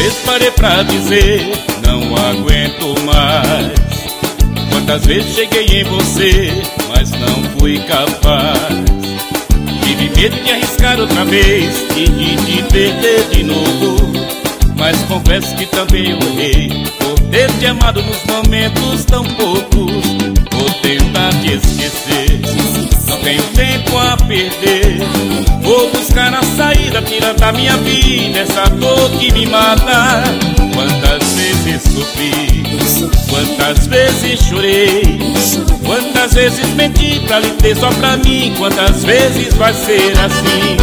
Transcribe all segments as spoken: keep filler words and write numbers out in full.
vezes parei pra dizer, não aguento mais. Quantas vezes cheguei em você, mas não fui capaz. Tive medo de arriscar outra vez e de te perder de novo, mas confesso que também eu errei por ter te amado nos momentos tão poucos. Vou tentar te esquecer, não tenho tempo a perder. Vou buscar a saída, tira da minha vida essa dor que me mata. Quantas vezes sofri, quantas vezes chorei, quantas vezes menti pra lhe ter só pra mim. Quantas vezes vai ser assim?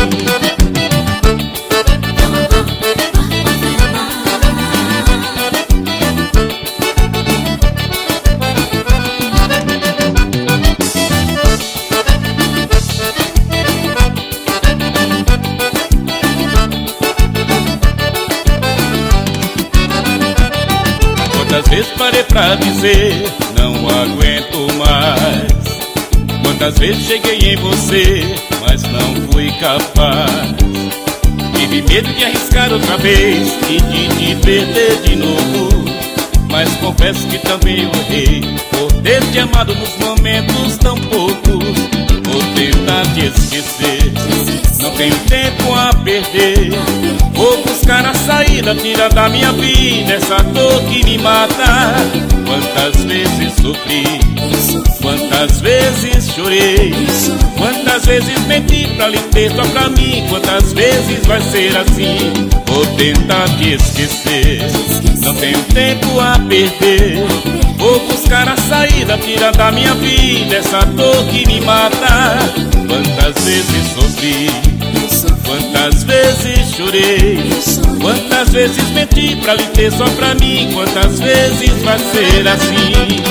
Quantas vezes parei pra dizer, não aguento mais. Quantas vezes cheguei em você, mas não fui capaz. Tive medo de arriscar outra vez e de te perder de novo, mas confesso que também eu errei por ter te amado nos momentos tão poucos. Vou tentar te esquecer, não tenho tempo a perder. Vou buscar a saída, tira da minha vida essa dor que me mata. Quantas vezes sofri, quantas vezes chorei, quantas vezes menti pra lhe ter só pra mim. Quantas vezes vai ser assim? Vou tentar te esquecer, não tenho tempo a perder. Vou buscar a saída, tira da minha vida essa dor que me mata. Quantas vezes sofri, quantas vezes chorei, quantas vezes menti pra lhe ter só pra mim. Quantas vezes vai ser assim?